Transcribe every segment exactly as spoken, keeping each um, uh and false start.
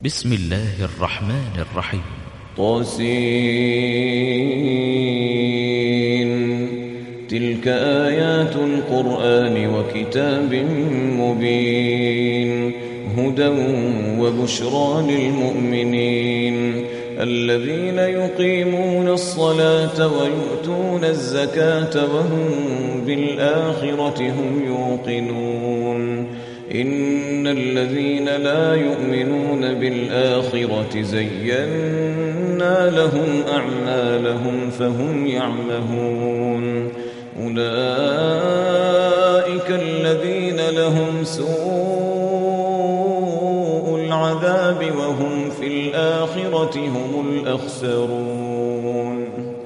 بسم الله الرحمن الرحيم. طاسين. تلك آيات القرآن وكتاب مبين هدى وبشرى للمؤمنين الذين يقيمون الصلاة ويؤتون الزكاة وهم بالآخرة هم يوقنون إن الذين لا يؤمنون بالآخرة زينا لهم أعمالهم فهم يعمهون أولئك الذين لهم سوء العذاب وهم في الآخرة هم الأخسرون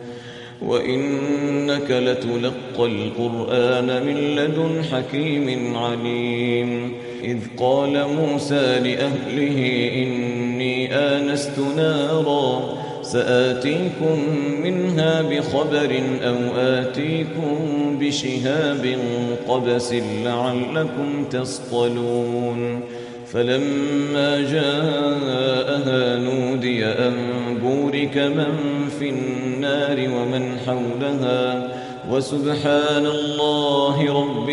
وإنك لتلقى القرآن من لدن حكيم عليم إذ قال موسى لأهله إني آنست نارا سآتيكم منها بخبر أو آتيكم بشهاب قبس لعلكم تصطلون فلما جاءها نودي أن بورك من في النار ومن حولها وسبحان الله رب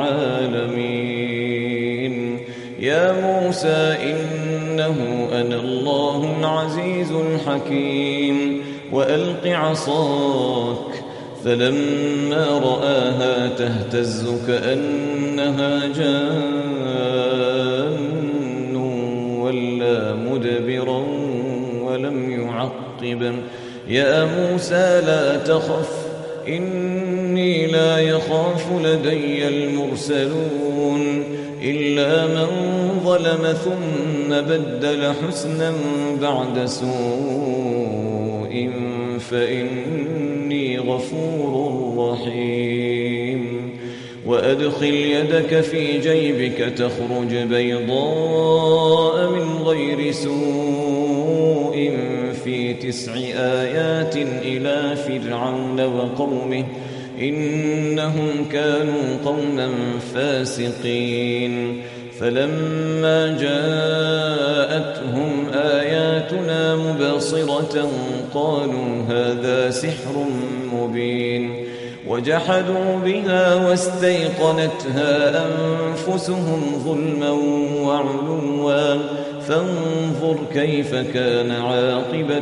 العالمين يا موسى إنه أنا الله العزيز الحكيم وألق عصاك فلما رآها تهتز كأنها جان ولا مدبرا ولم يعقب يا موسى لا تخف إني لا يخاف لدي المرسلون إلا من ظلم ثم بدل حسنا بعد سوء فإني غفور رحيم وأدخل يدك في جيبك تخرج بيضاء من غير سوء في تسع آيات إلى فرعون وقومه إنهم كانوا قوما فاسقين فلما جاءتهم آياتنا مبصرة قالوا هذا سحر مبين وجحدوا بها واستيقنتها أنفسهم ظلما وعلوا فانظر كيف كان عاقبة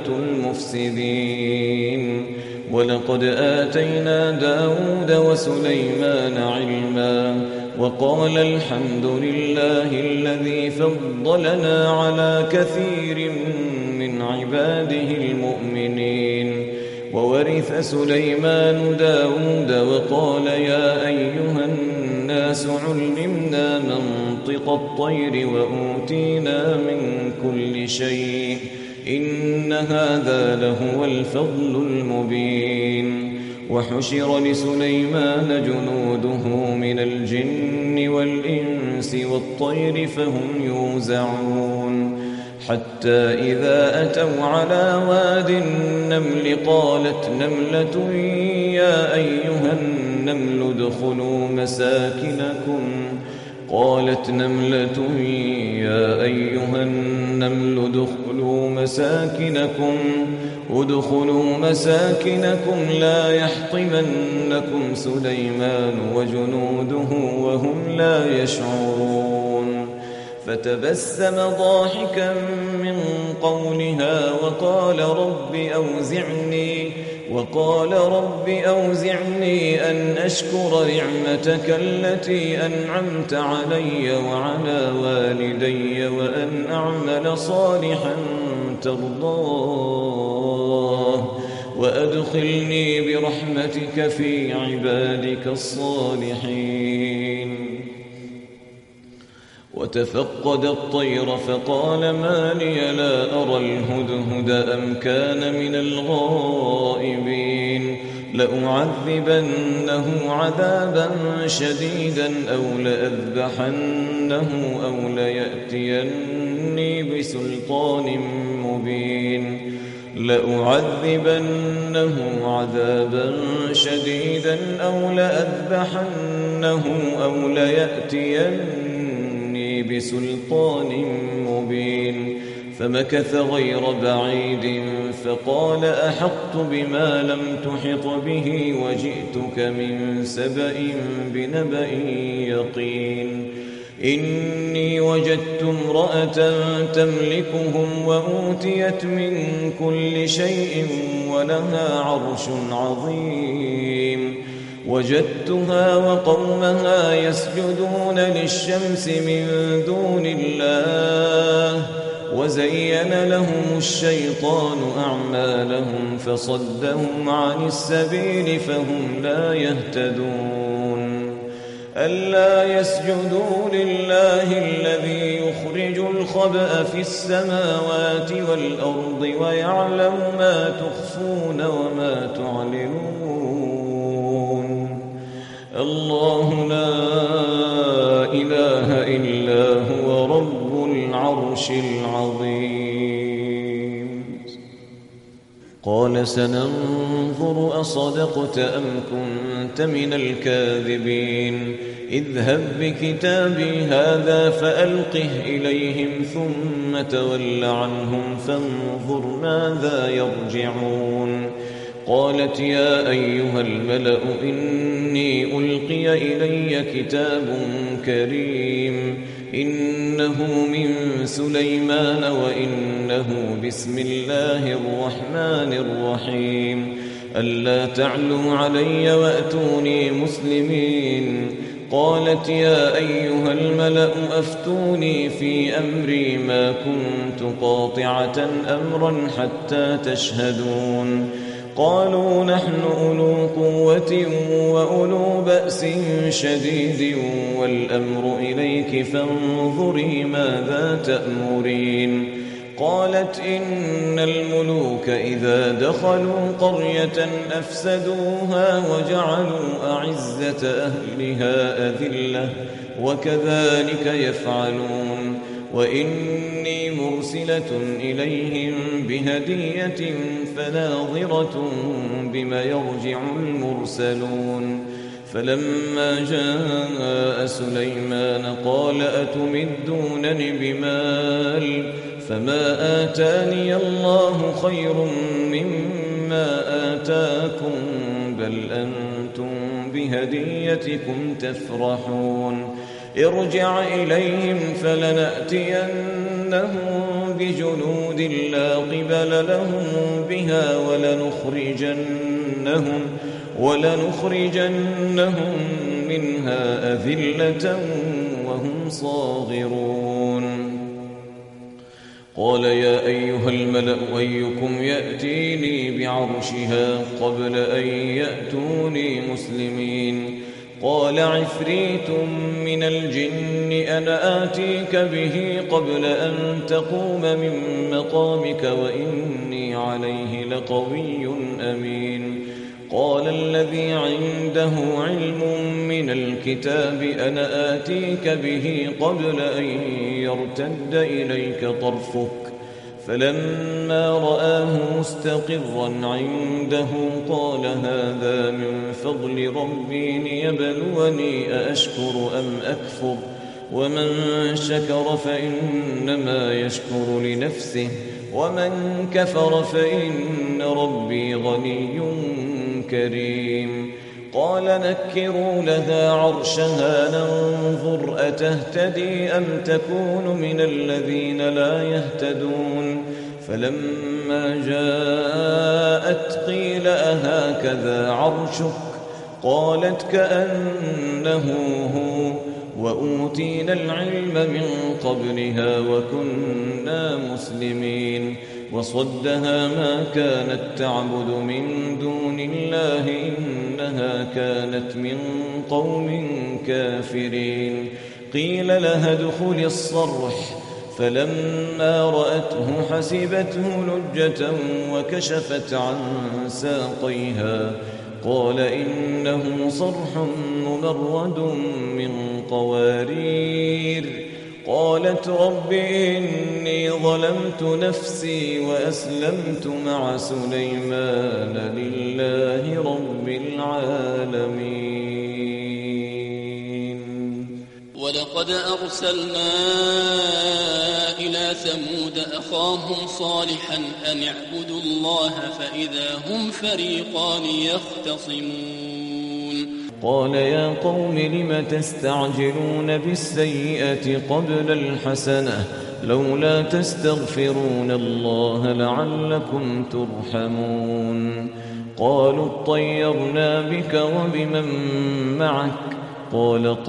المفسدين ولقد آتينا داود وسليمان علما وقال الحمد لله الذي فضلنا على كثير من عباده المؤمنين وورث سليمان داود وقال يا أيها الناس علمنا منطق الطير وأوتينا من كل شيء إن هذا لهو الفضل المبين وحشر لسليمان جنوده من الجن والإنس والطير فهم يوزعون حتى إذا أتوا على واد النمل قالت نملة يا أيها النمل ادخلوا مساكنكم قالت نملة يا أيها النمل ادخلوا مساكنكم ادخلوا مساكنكم لا يحطمنكم سليمان وجنوده وهم لا يشعرون فتبسم ضاحكا من قولها وقال رب أوزعني وقال رب أوزعني أن أشكر نعمتك التي أنعمت علي وعلى والدي وأن أعمل صالحا ترضاه وأدخلني برحمتك في عبادك الصالحين وتفقد الطير فقال ما لي لا أرى الهدهد أم كان من الغائبين لأعذبنه عذابا شديدا أو لأذبحنه أو ليأتيني بسلطان مبين لأعذبنه عذابا شديدا أو لأذبحنه أو ليأتيني بسلطان مبين فمكث غير بعيد فقال أحطت بما لم تحط به وجئتك من سبأ بنبأ يقين إني وجدت امرأة تملكهم وأوتيت من كل شيء ولها عرش عظيم وجدتها وقومها يسجدون للشمس من دون الله وزين لهم الشيطان أعمالهم فصدهم عن السبيل فهم لا يهتدون ألا يسجدوا لله الذي يخرج الخبأ في السماوات والأرض ويعلم ما تخفون وما تعلنون الله لا إله إلا هو رب العرش العظيم قال سننظر أصدقت أم كنت من الكاذبين اذهب بكتابي هذا فألقه إليهم ثم تول عنهم فانظر ماذا يرجعون قالت يا أيها الملأ إني ألقي إلي كتاب كريم إنه من سليمان وإنه بسم الله الرحمن الرحيم ألا تعلوا علي وأتوني مسلمين قالت يا أيها الملأ أفتوني في أمري ما كنت قاطعة أمرا حتى تشهدون قالوا نحن أولو قوة وأولو بأس شديد والأمر إليك فانظري ماذا تأمرين قالت إن الملوك إذا دخلوا قرية أفسدوها وجعلوا أعزة أهلها أذلة وكذلك يفعلون وإني مرسلة إليهم بهدية فناظرة بما يرجع المرسلون فلما جاء سليمان قال أتمدونني بمال فما آتاني الله خير مما آتاكم بل أنتم بهديتكم تفرحون ارجع إليهم فلنأتينهم بجنود لا قبل لهم بها ولنخرجنهم, ولنخرجنهم منها أذلة وهم صاغرون قال يا أيها الملأ أيكم يأتيني بعرشها قبل أن يأتوني مسلمين قال عفريت من الجن أنا آتيك به قبل أن تقوم من مقامك وإني عليه لقوي أمين قال الذي عنده علم من الكتاب أنا آتيك به قبل أن يرتد إليك طرفك فلما رآه مستقرا عنده قال هذا من فضل ربي ليبلوني أأشكر أم أكفر ومن شكر فإنما يشكر لنفسه ومن كفر فإن ربي غني كريم قال نكروا لها عرشها ننظر أتهتدي أم تكون من الذين لا يهتدون فلما جاءت قيل أهكذا عرشك قالت كأنه هو وأوتينا العلم من قبلها وكنا مسلمين وصدها ما كانت تعبد من دون الله إنها كانت من قوم كافرين قيل لها ادخل الصرح فلما رأته حسبته لجة وكشفت عن ساقيها قال إنه صرح ممرد من قوارير قالت رب إني ظلمت نفسي وأسلمت مع سليمان لله رب العالمين ولقد أرسلنا إلى ثمود أخاهم صالحا أن اعبدوا الله فإذا هم فريقان يختصمون قال يا قوم لم تستعجلون بالسيئة قبل الحسنة لولا تستغفرون الله لعلكم ترحمون قالوا اطيرنا بك وبمن معك قال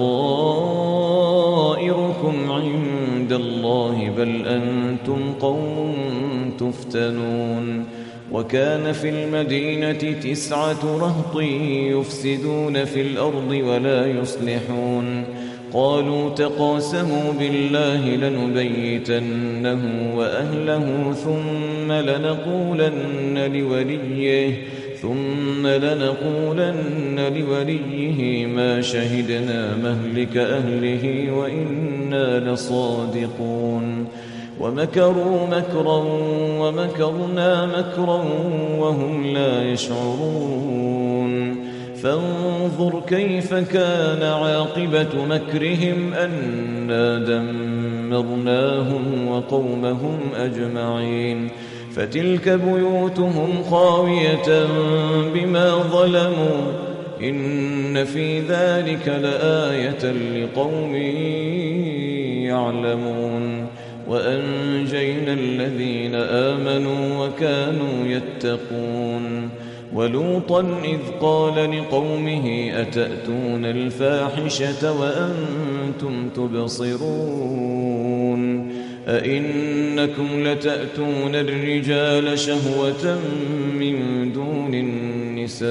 طائركم عند الله بل أنتم قوم تفتنون وكان في المدينة تسعة رهط يفسدون في الأرض ولا يصلحون قالوا تقاسموا بالله لنبيتنه وأهله ثم لنقولن لوليه ثم لنقولن لوليه ما شهدنا مهلك أهله وإنا لصادقون ومكروا مكرا ومكرنا مكرا وهم لا يشعرون فانظر كيف كان عاقبة مكرهم أنا دمرناهم وقومهم أجمعين فتلك بيوتهم خاوية بما ظلموا إن في ذلك لآية لقوم يعلمون وأنجينا الذين آمنوا وكانوا يتقون ولوطا إذ قال لقومه أتأتون الفاحشة وأنتم تبصرون أئنكم لتأتون الرجال شهوة من دون النساء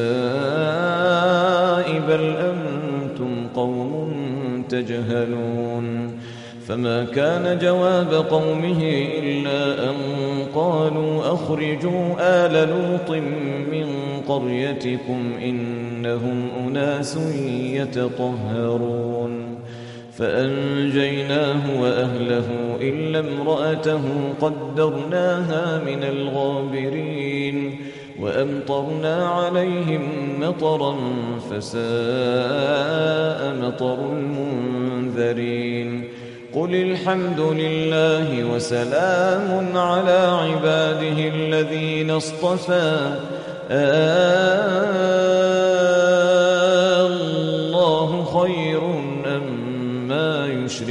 بل أنتم قوم تجهلون فما كان جواب قومه إلا أن قالوا أخرجوا آل لوط من قريتكم إنهم أناس يتطهرون فأنجيناه وأهله إلا امرأته قدرناها من الغابرين وأمطرنا عليهم مطرا فساء مطر المنذرين قل الحمد لله وسلام على عباده الذين اصطفى الله خير أما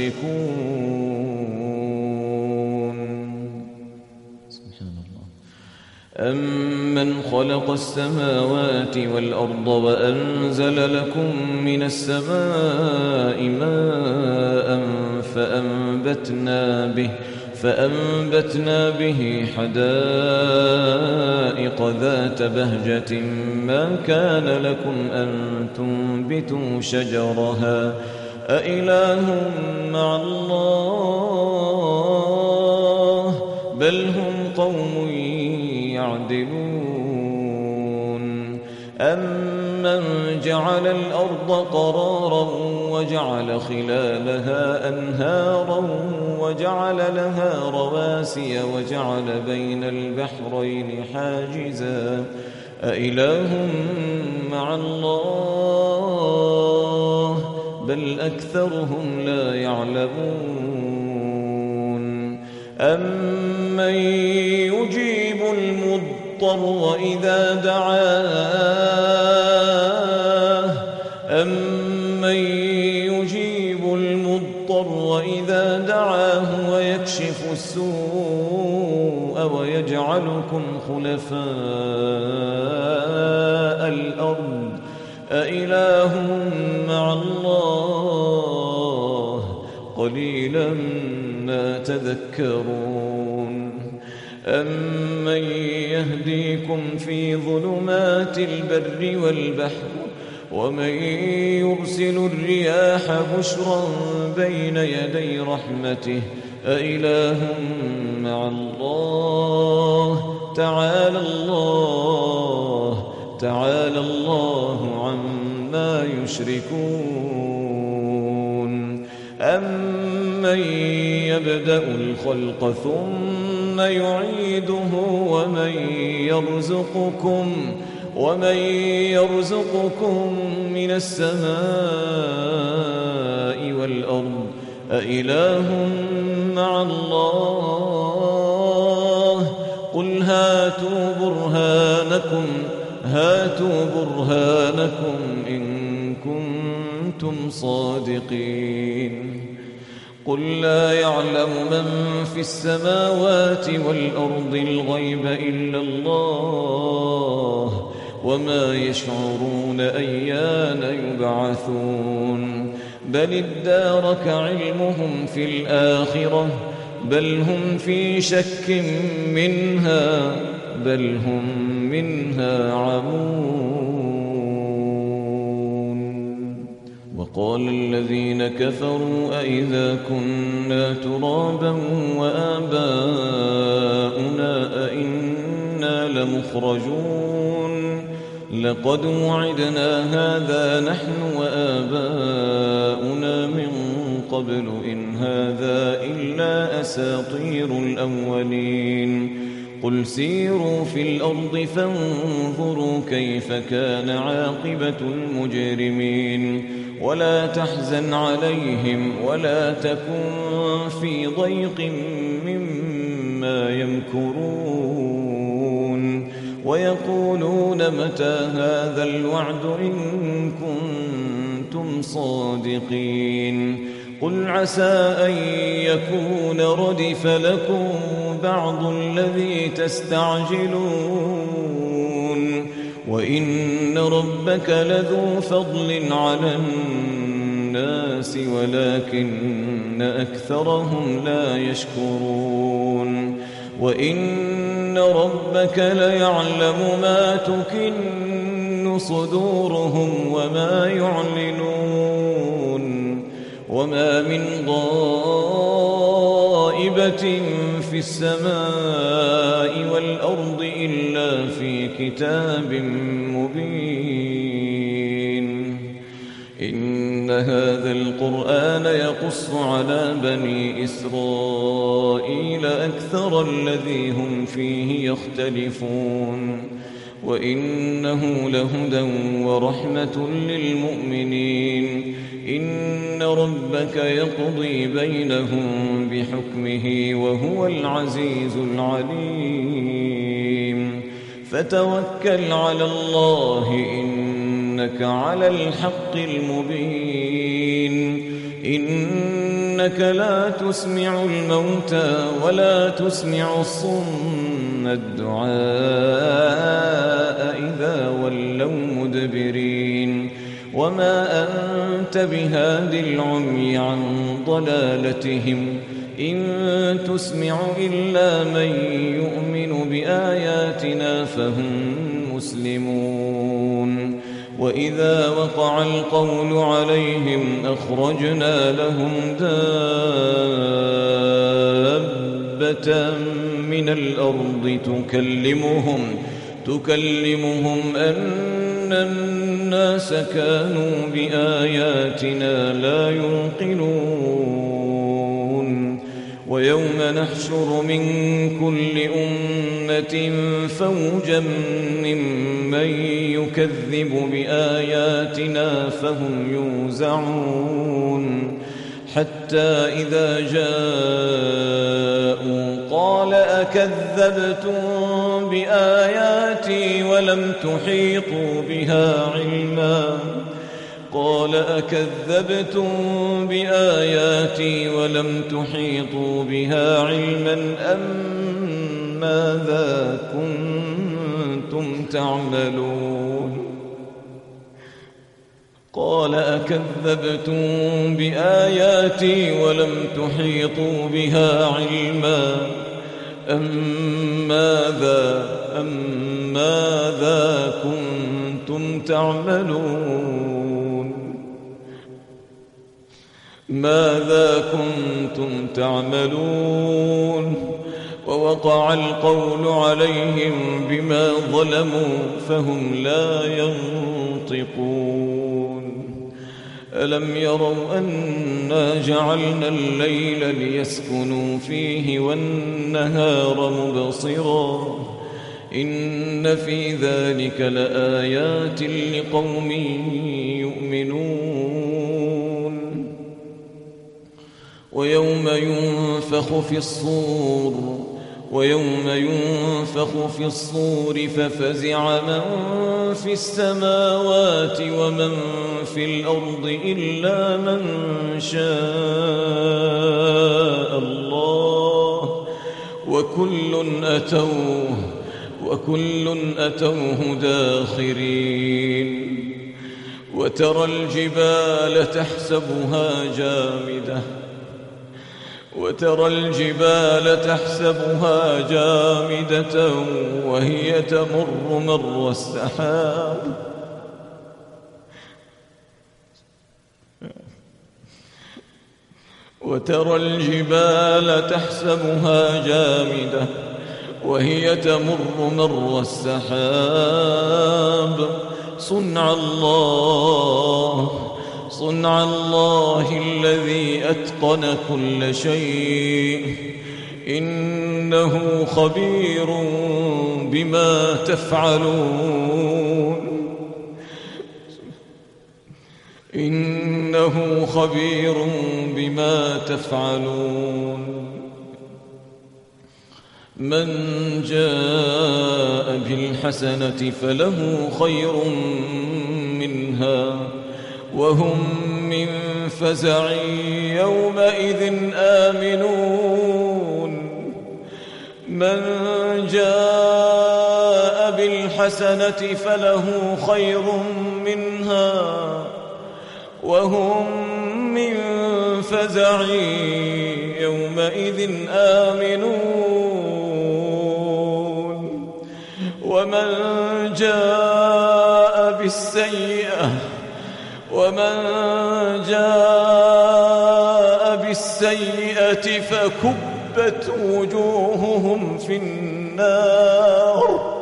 يشركون سبحان الله أمن خلق السماوات والأرض وأنزل لكم من السماء ماء فأنبتنا به فأنبتنا به حدائق ذات بهجة ما كان لكم أن تنبتوا شجرها أإله مع الله بل هم قوم يعدلون أمن جعل الأرض قرارا وجعل خلالها أنهارا وجعل لها رواسي وجعل بين البحرين حاجزا أإله مع الله بل أكثرهم لا يعلمون أمن يجيب المضطر إذا دعاه أمن يجيب المضطر إذا دعاه ويكشف السوء ويجعلكم خلفاء الأرض أإله مع الله قليلا ما تذكرون أمن يهديكم في ظلمات البر والبحر ومن يرسل الرياح بشرا بين يدي رحمته أإله مع الله تعالى الله تعالى الله عما يشركون أمن يبدأ الخلق ثم يعيده ومن يرزقكم ومن يرزقكم من السماء والأرض أإله مع الله قل هاتوا برهانكم هاتوا برهانكم إن كنتم صادقين قل لا يعلم من في السماوات والأرض الغيب إلا الله وما يشعرون أيان يبعثون بل ادارك علمهم في الآخرة بل هم في شك منها بل هم منها عمون وقال الذين كفروا أئذا كنا ترابا وآباؤنا أئنا لمخرجون لقد وعدنا هذا نحن وآباؤنا من قبل إن هذا إلا أساطير الأولين قل سيروا في الأرض فانظروا كيف كان عاقبة المجرمين ولا تحزن عليهم ولا تكن في ضيق مما يمكرون ويقولون متى هذا الوعد إن كنتم صادقين قل عسى أن يكون ردف لكم بعض الذي تستعجلون وإن ربك لذو فضل على الناس ولكن أكثرهم لا يشكرون وإن ربك ليعلم ما تكن صدورهم وما يعلنون وما من غائبة في السماء والأرض إلا في كتاب مبين إن هذا القرآن يقص على بني إسرائيل أكثر الذي هم فيه يختلفون وإنه لهدى ورحمة للمؤمنين إن ربك يقضي بينهم بحكمه وهو العزيز العليم فتوكل على الله إنك على الحق المبين إنك لا تسمع الموتى ولا تسمع الصم الدعاء إذا ولوا مدبرين وما أنت بهاد العمي عن ضلالتهم إن تسمع إلا من يؤمن بآياتنا فهم مسلمون وإذا وقع القول عليهم أخرجنا لهم دابة من الأرض تكلمهم تكلمهم أن الناس كانوا بآياتنا لا يوقنون ويوم نحشر من كل أمة فوجا ممن يكذب بآياتنا فهم يوزعون حتى إذا جاءوا قال أكذبتم بآياتي ولم تحيطوا بها علما قال أكذبتم بآياتي ولم تحيطوا بها علما أم ماذا كنتم تعملون قال أكذبتم بآياتي ولم تحيطوا بها علما أم ماذا أم ماذا كنتم تعملون ماذا كنتم تعملون ووقع القول عليهم بما ظلموا فهم لا ينطقون ألم يروا أنا جعلنا الليل ليسكنوا فيه والنهار مبصرا إن في ذلك لآيات لقوم يؤمنون ويوم ينفخ في الصور ويوم ينفخ في الصور ففزع من في السماوات ومن في الأرض إلا من شاء الله وكل أتوه وكل أتوه داخرين وترى الجبال تحسبها جامدة وترى الجبال تحسبها جامدة وهي تمر مر السحاب وترى الجبال تحسبها جامدة وهي تمر مر السحاب صنع الله صنع الله الذي أتقن كل شيء إنه خبير بما تفعلون إنه خبير بما تفعلون من جاء بالحسنة فله خير منها وهم من فزع يومئذ آمنون من جاء بالحسنة فله خير منها وهم من فزع يومئذ آمنون ومن جاء بالسيئة ومن جاء بالسيئة فكبت وجوههم في النار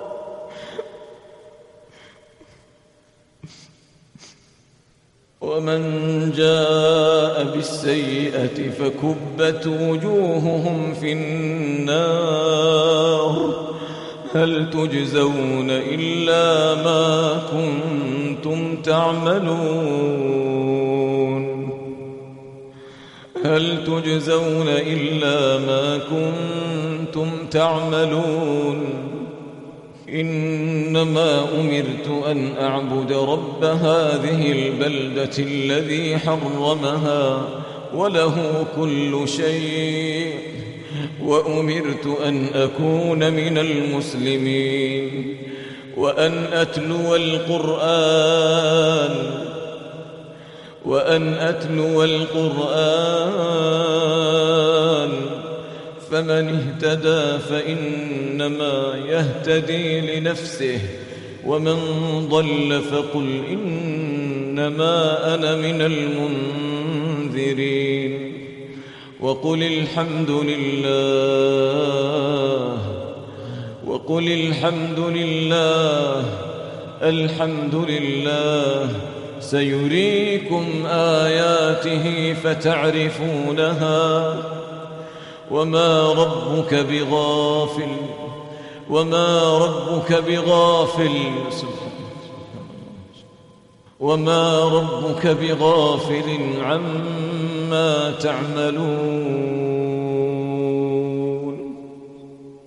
ومن جاء بالسيئة فكبت وجوههم في النار هل تجزون إلا ما كنتم تعملون هل تجزون إلا ما كنتم تعملون إنما أمرت أن أعبد رب هذه البلدة الذي حرمها وله كل شيء وأمرت أن أكون من المسلمين وأن أتلو القرآن وأن أتلو القرآن فمن اهتدى فإنما يهتدي لنفسه ومن ضل فقل إنما أنا من المنذرين وقل الحمد لله وقل الحمد لله الحمد لله سيريكم آياته فتعرفونها وما ربك بغافل وما ربك بغافل وما ربك بغافل عما تعملون